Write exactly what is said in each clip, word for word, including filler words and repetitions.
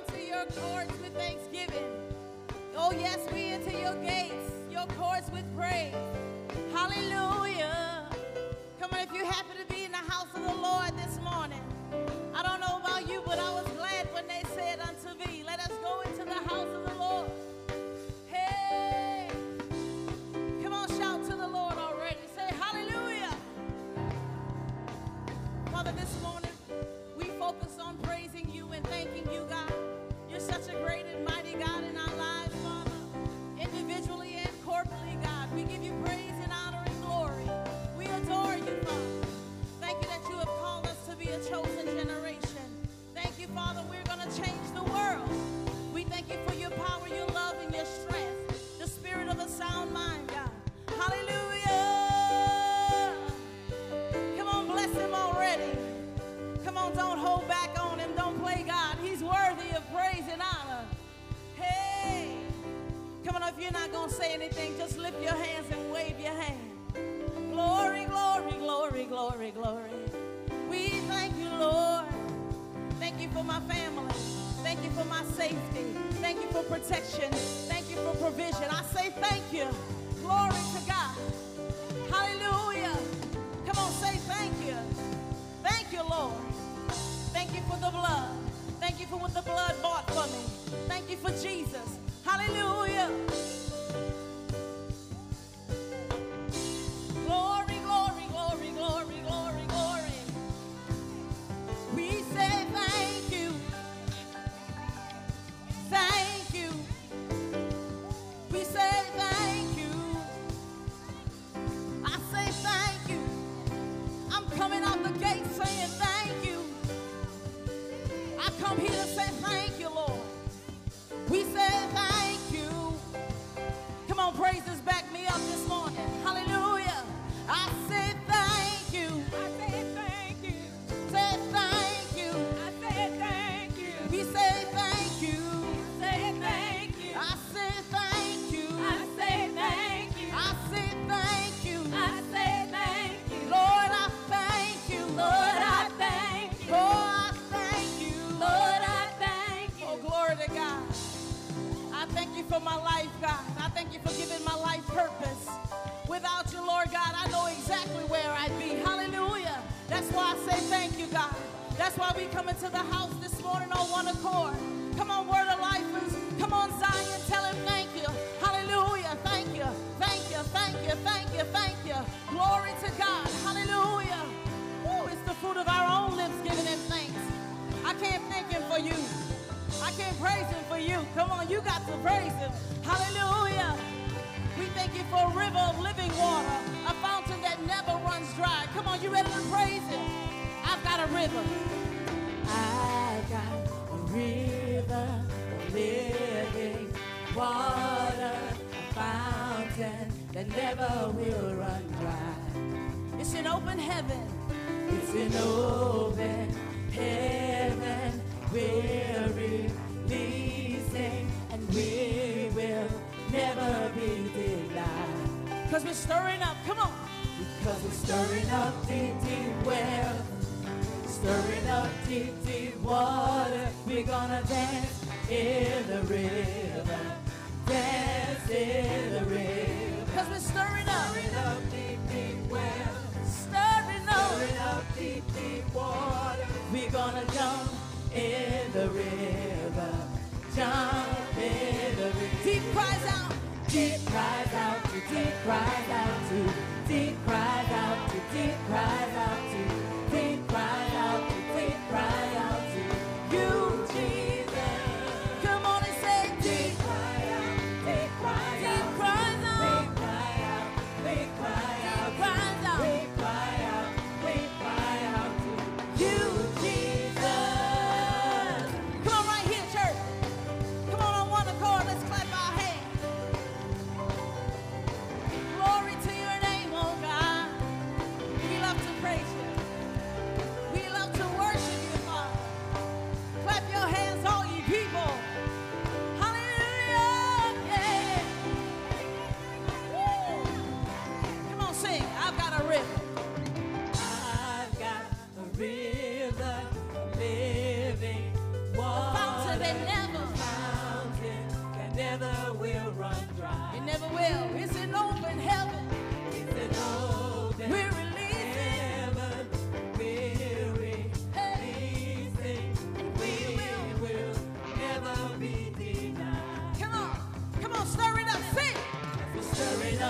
into your courts with thanksgiving. Oh, yes, we into your gates, your courts with praise. Hallelujah. Come on, if you happen to be in the house of the Lord this morning, I don't know about you, but I was glad when they said unto me, let us go into the house of the Lord. Hey, come on, shout to the Lord already. Say hallelujah. Father, this morning, we focus on praising you and thanking you, God. You're such a great and mighty God in our lives, Father. Individually and corporately, God. We give you praise and honor and glory. We adore you, Father. Thank you that you have called us to be a chosen generation. Thank you, Father, we're going to change the world. We thank you for your power, your love, and your strength. The spirit of a sound mind, God. Hallelujah. Come on, bless him already. Come on, don't hold back on him. Don't play God. He's worthy of praise and honor. Hey. Come on, if you're not going to say anything, just lift your hands and wave your hand. Glory, glory, glory, glory, glory. We thank you, Lord. Thank you for my family. Thank you for my safety. Thank you for protection. Thank you for provision. I say thank you. Glory to God. Hallelujah. Come on, say thank you. Thank you, Lord. Thank you for the blood. Thank you for what the blood bought for me. Thank you for Jesus. Hallelujah. Glory, glory, glory, glory, glory, glory. We say thank you. Thank you. We say thank you. I say thank you. I'm coming out the gate saying thank you. I come here to say thank you, Lord. We say thank you. Come on, praises back me up this morning. Hallelujah. I say thank you. I say thank you. Say thank you. I say thank you. We say thank you. Say thank you. I say thank you. I say thank you. I say thank you. I say thank you. Lord, I thank you. Lord, I thank you. Oh, I thank you. Lord, I thank you. Oh, glory to God. I thank you for my life, God. I thank you for giving my life purpose. Without you, Lord God, I know exactly where I'd be. Hallelujah. That's why I say thank you, God. That's why we come into the house this morning on one accord. Come on, Word of Lifers. Come on, Zion. Tell him thank you. Hallelujah. Thank you. Thank you. Thank you. Thank you. Thank you. Glory to God. Hallelujah. Woo, it's the fruit of our own lips giving him thanks. I can't thank him for you. I can't praise him for you. Come on, you got to praise him. Hallelujah. We thank you for a river of living water, a fountain that never runs dry. Come on, you ready to praise him? I've got a river. I got a river of living water, a fountain that never will run dry. It's an open heaven. It's an open heaven. We're releasing and we will never be denied. Because we're stirring up, come on. Because we're stirring up deep, deep wells, stirring up deep, deep water. We're gonna dance in the river, dance in the river. Because we're stirring up, stirring up deep, deep wells, stirring up, stirring up deep, deep water. We're gonna jump in the river, jump in the river. Deep cries out, deep cries out to, deep cries out to, deep cries out to, deep cries out to, deep cries out to, deep cries out to you, Jesus. Come on and say deep cry out, deep cry out, deep cries out, deep cry out, deep cry out, deep cries out, deep cry out, deep cry out to you, Jesus. Come on, on one accord, let's clap our hands.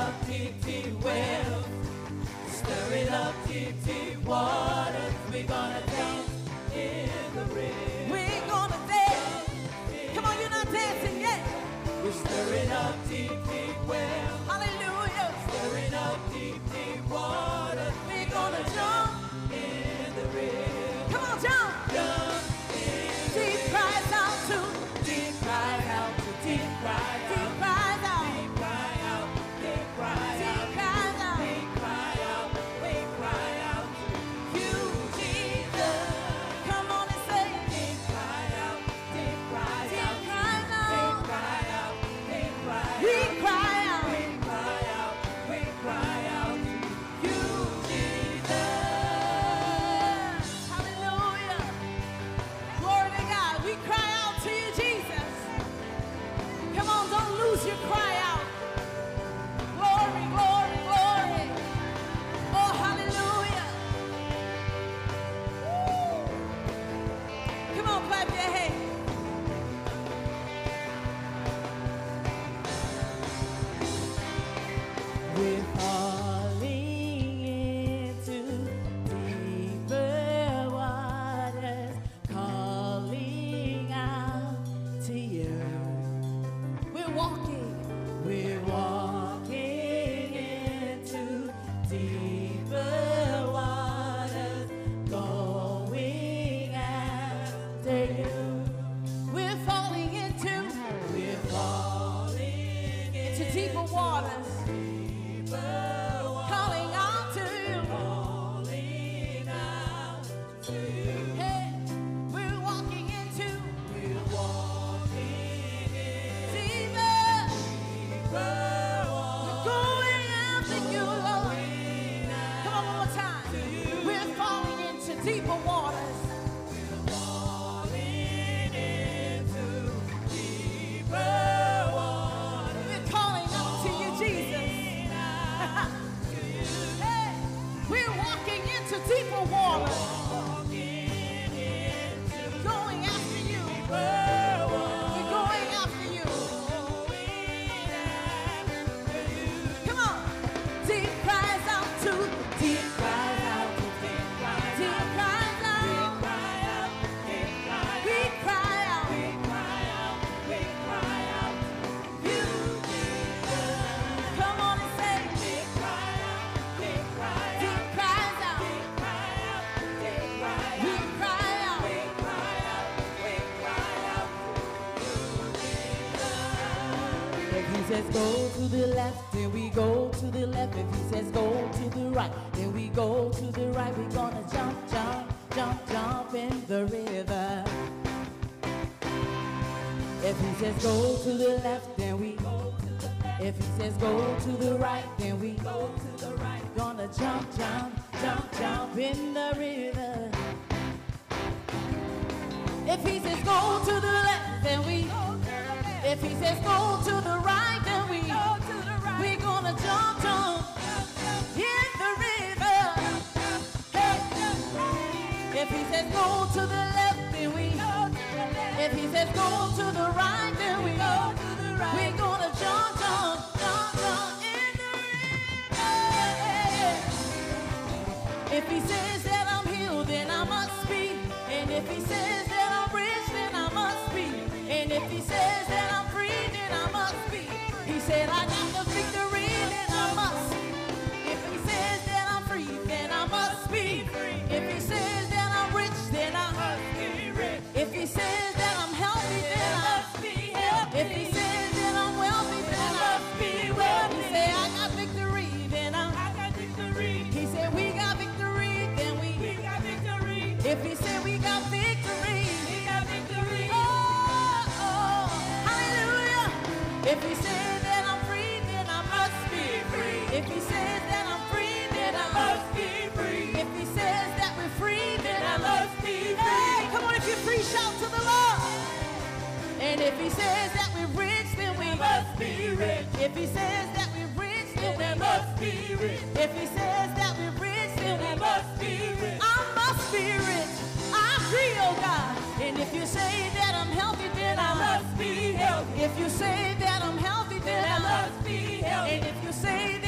up deep, deep wells. Stirring up deep, deep waters. We're gonna dance in the river. We're gonna dance. Come on, you're not dancing yet. We're stirring up deep, deep wells. Hallelujah. Stirring up deep, deep waters. We're gonna jump in the river. Come on, jump. Jump in the river. Deep cries out to. Deep cries out to. Deep cries out. Deep cries out. Deep cry out. Deep cry out. Deep cries out. Deep cry out. We cry out to you, Jesus. Come on and say. Deep cry out. Deep cry out. Deep cries out. Deep cry out. Deep cry out. We cry out. We cry out. We cry out to you, Jesus. Hallelujah. Glory to God. We cry out to you, Jesus. Come on, don't lose your cry out. Glory, glory, glory. Oh, hallelujah. Woo. Come on, clap your hands. We're falling into deeper waters, calling out to you. We're walking, we're walking into deeper waters, going after you. We're falling into, we're falling into deeper waters, calling out to you, calling out to you. Hey, we're walking into, we're walking in deeper, deeper waters. We're going after you, Lord. Come on, one more time. We're falling into deeper waters. We're falling into deeper waters. We're calling out to you, Jesus. Hey, we're walking into deeper waters. Going after you. We're going after you. Come on. Deep cries out to. Deep cries out to. Deep cries out. Deep cries out. We cry out. We cry out. We cry out. You, Jesus. Come on and say. Deep cry out. Deep cry out. Deep cries out. Deep cry out. Deep cry out. We cry out. We cry out. We cry out. If he says go to the left, then we go to the left. If he says go to the right, then we go to the right. We're gonna jump, jump, jump, jump in the river. If he says go to the left, then we go to the left. If he says go to the right, then we go to the right. Gonna jump, jump, jump, jump in the river. If he says go to the left, then we go to the left. If he says go to the right, then we go to the right. We're gonna jump, jump in the river. Hey. If he says go to the left, then we go to the left. If he says go to the right, then we go to the right. We're gonna jump, jump, jump, jump in the river. If he says that I'm healed, then I must be. And if he says that I'm rich, then I must be. And if he says that I'm free, then I must be. He said I got the victory, then I must. If he says that I'm free, then I must be free. If he says that I'm rich, then I must be rich. If he says that I'm healthy, then I must be healthy. If he says that I'm wealthy, then I must be wealthy. He said I got victory, then I got victory. He said we got victory, then we, we got victory. If he said we got victory, we got victory. Oh, oh, hallelujah. If he said that I'm free, then I must be free. If he says that I'm free, then I must be free. If he says that we're free, then I must be free. Hey, come on, if you're free, shout to the Lord. And if he says that we're rich, then we must be rich. If he says that we're rich, then we must be rich. If he says that we're rich, then we must be rich. I must be rich. I agree, oh God. And if you say that I'm healthy, then I must be healthy. If you say that I'm healthy, then I must be healthy. And if you say that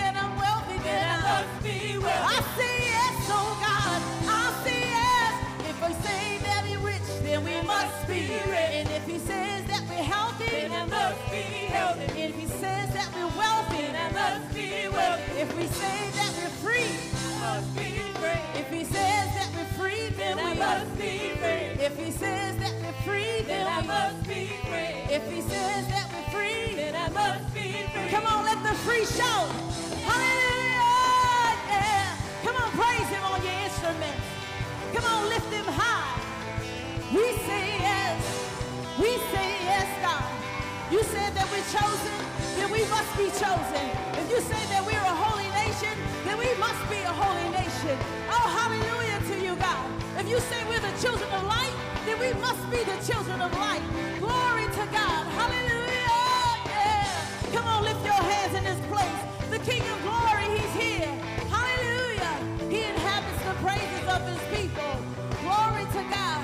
If we say that we're free, must be free. if he says that we're free, then Then I we must be free. If he says that we're free, then Then I we must be free. If he says that we're free, Then I must be free. come on, let the free shout. Hallelujah! Yeah. Come on, praise him on your instruments. Come on, lift him high. We say yes. We say yes, God. You said that we're chosen, then we must be chosen. If you say that we're a holy nation, then we must be a holy nation. Oh, hallelujah to you, God. If you say we're the children of light, then we must be the children of light. Glory to God. Hallelujah. Yeah. Come on, lift your hands in this place. The King of glory, he's here. Hallelujah. He inhabits the praises of his people. Glory to God.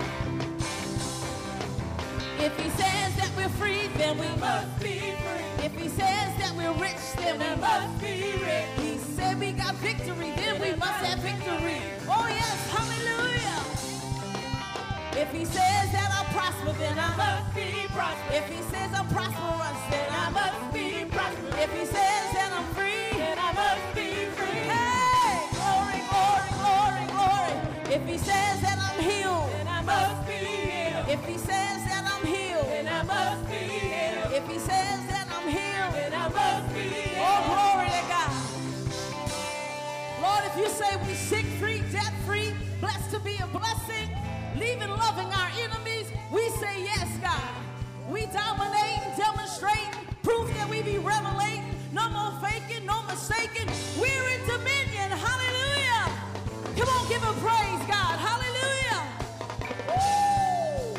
If he says that we're free, then we must be free. If he says that we're rich, then we must be rich. He said we got victory, then we must have victory. Oh yes, hallelujah. If he says that I'll prosper, then I must be prosperous. If he says I'm prosperous, then I must be prosperous. If he says that I'm free, then I must be free. Hey, glory, glory, glory, glory. If he says that I'm healed, then I must be healed. If he says that I'm healed, then I must be healed. If he says that I'm healed, then I must be healed. Oh, glory to God. Lord, if you say we sick free, debt free, blessed to be a blessing, leaving loving our enemies, we say yes, God. We dominate, demonstrate, proof that we be revelating, no more faking, no mistaking. We're in dominion. Hallelujah. Come on, give him praise, God. Hallelujah. Woo.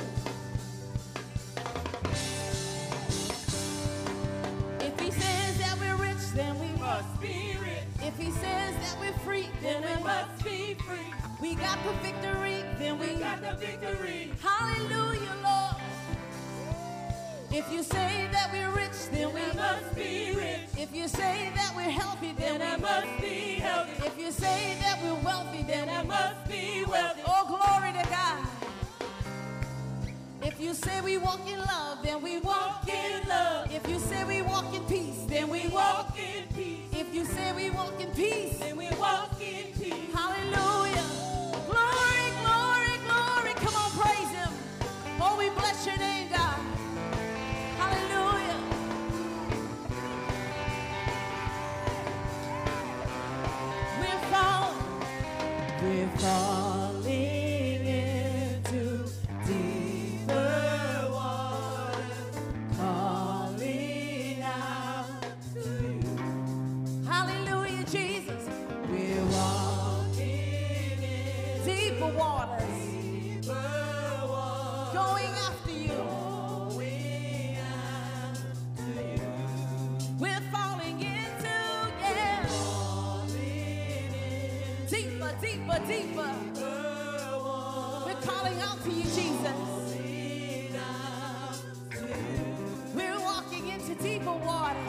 If he says that we're rich, then we must be rich. If he says that we're free, then we must be free. We got the victory, then we, we got the victory. Hallelujah, Lord. If you say that we're rich, then, then we must be rich. If you say that we're healthy, then, then we I must be healthy. If you say that we're wealthy, then, then I we must be wealthy. Oh, glory to God. If you say we walk in love, then we walk, walk in love. If you say we walk in peace, then, then we walk, walk in peace. If you say we walk in peace, then we walk in peace. Hallelujah. Glory, glory, glory. Come on, praise him. Oh, we bless your name, God. Hallelujah. We're falling. We're falling into deeper waters, calling out to you. Hallelujah, Jesus. We're walking in deeper waters, deeper waters, going after you. Going after you. We're falling into, yeah, falling in deeper, deeper, deeper. We're calling out to you, Jesus. We're walking into deeper waters.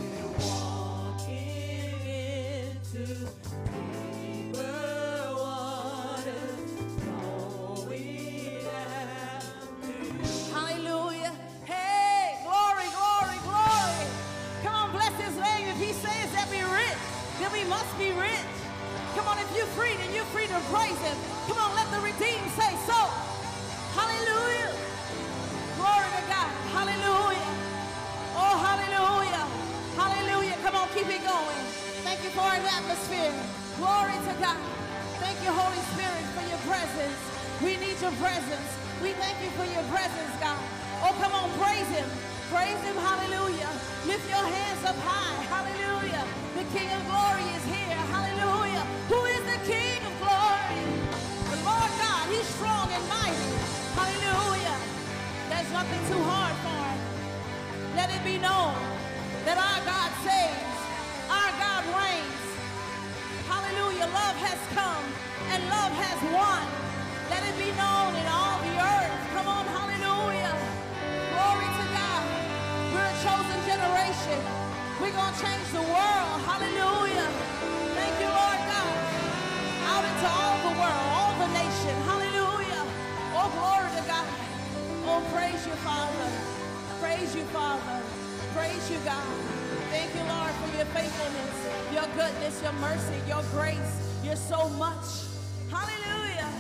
Hallelujah. Hey, glory, glory, glory. Come on, bless his name. If he says that we're rich, then we must be rich. Come on, if you're free, then you're free to praise him. Come on, let the redeemed say so. Hallelujah. Glory to God. Hallelujah. Oh, hallelujah. Hallelujah. Come on, keep it going. Thank you for an atmosphere. Glory to God. Thank you, Holy Spirit, for your presence. We need your presence. We thank you for your presence, God. Oh, come on, praise him. Praise him, hallelujah. Lift your hands up high, hallelujah. The King of glory is here, hallelujah. Who is the King of glory? The Lord God, he's strong and mighty, hallelujah. There's nothing too hard for him. Let it be known that our God saves, our God reigns. Hallelujah, love has come and love has won. Let it be known in all the earth. Come on, hallelujah. Glory to God. We're a chosen generation. We're going to change the world. Hallelujah. Thank you, Lord God. Out into all the world, all the nation. Hallelujah. Oh, glory to God. Oh, praise you, Father. Praise you, Father. Praise you, God. Thank you, Lord, for your faithfulness, your goodness, your mercy, your grace. You're so much. Hallelujah.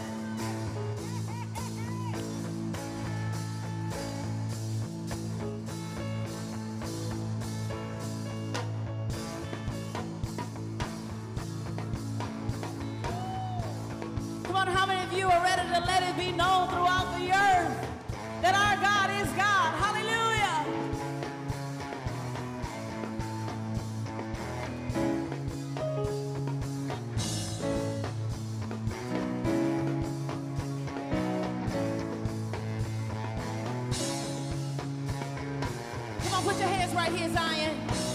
Come on, how many of you are ready to let it be known throughout the earth that our God is God? Hallelujah. Come on, put your hands right here, Zion.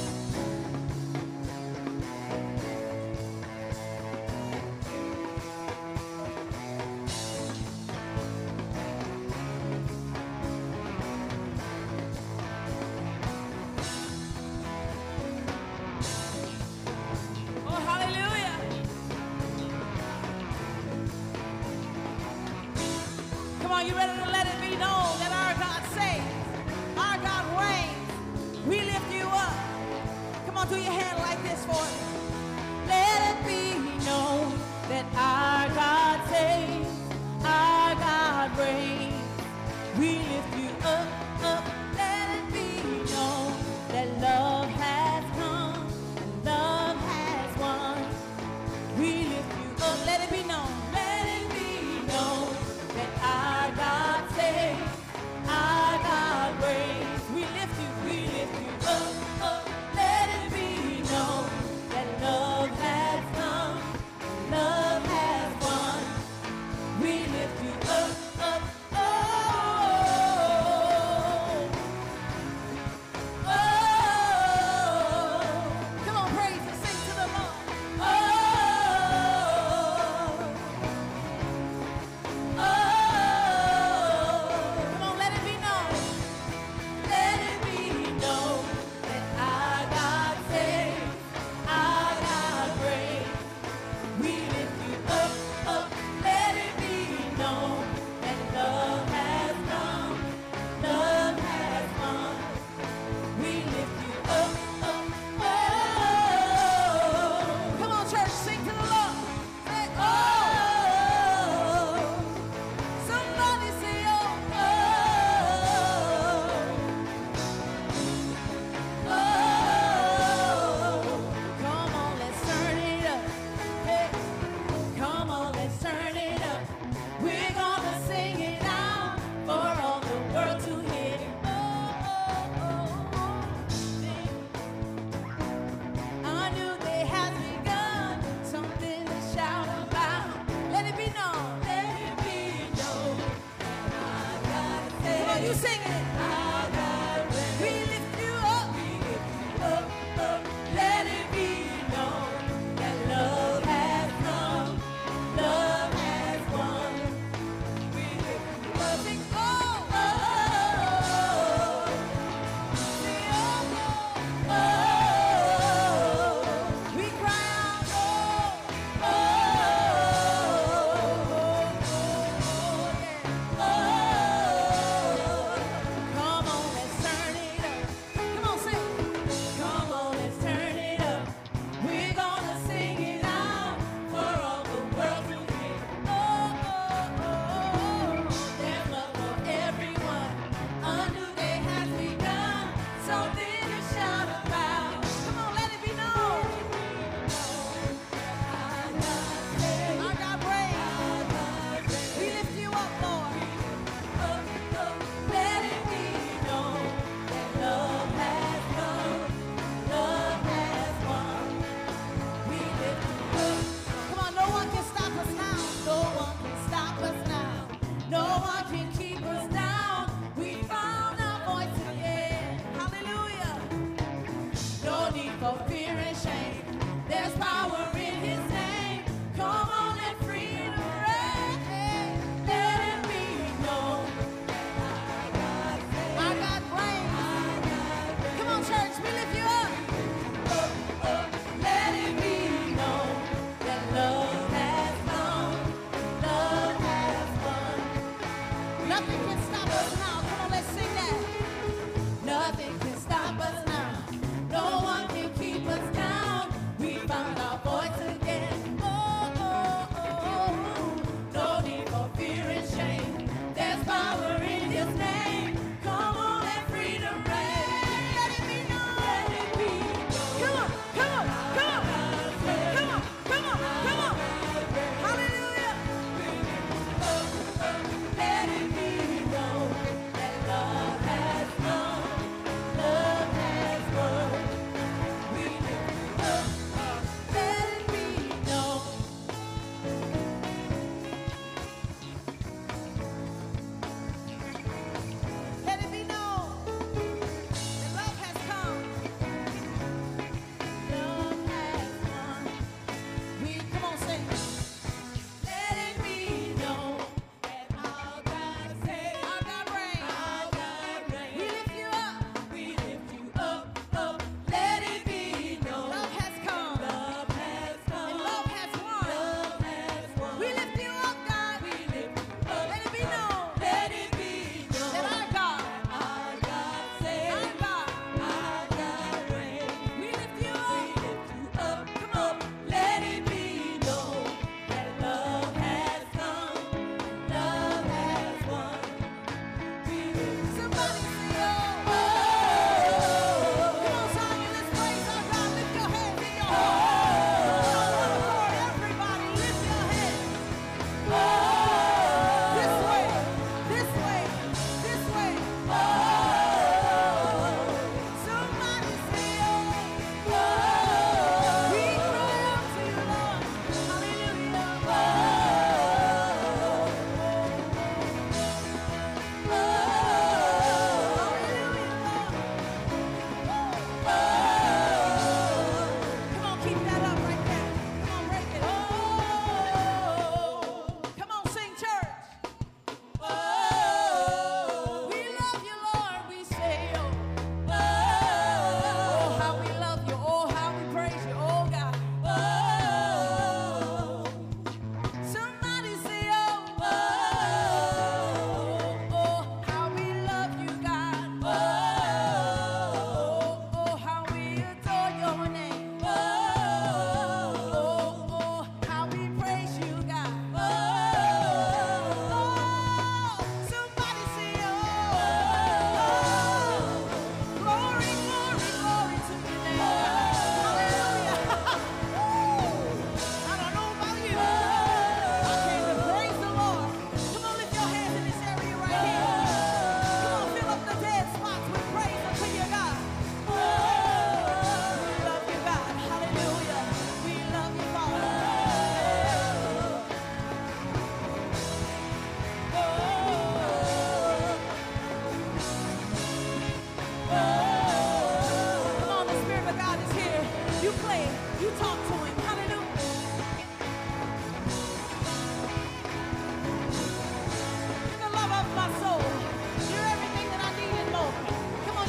Oh, hallelujah. Come on, you ready to let it be known that our God saves, our God reigns. We lift you up.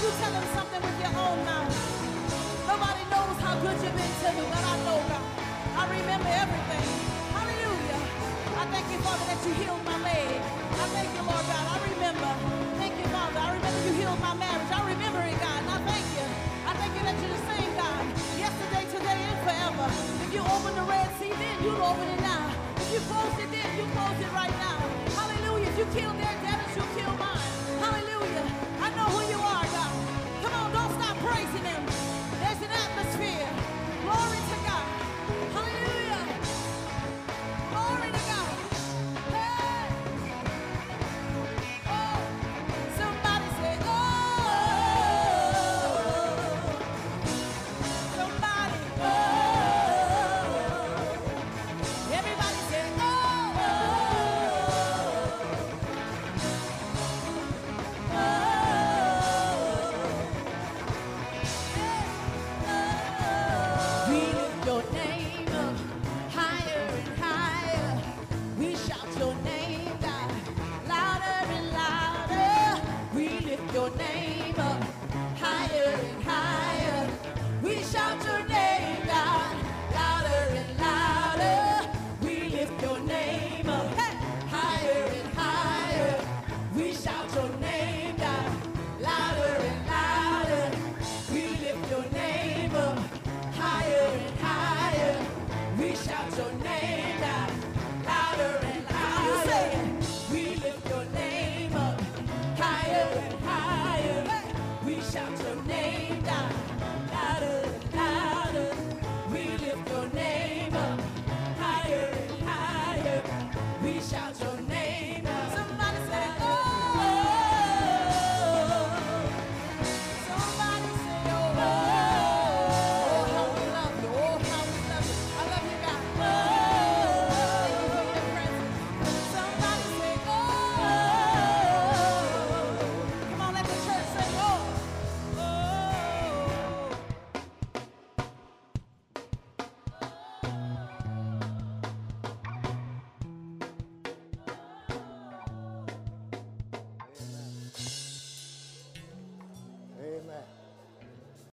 you tell him something with your own mouth? Nobody knows how good you've been to me, but I know, God. I remember everything. Hallelujah. I thank you, Father, that you healed my leg. I thank you, Lord God. I remember. Thank you, Father. I remember you healed my marriage. I remember it, God, and I thank you. I thank you that you're the same God, yesterday, today, and forever. If you open the Red Sea then, you'll open it now. If you close it then, you close it right now. Hallelujah. If you kill their debtors, you'll kill mine. Hallelujah. I know who you are, God. Come on, don't stop praising him. There's an atmosphere. Glory to God. Hallelujah. Glory to God. Hey. Oh. Somebody say, oh. Somebody, oh. Everybody say, oh. We lift your name up higher and higher. We shout your name, God, louder and louder. We lift your name up higher.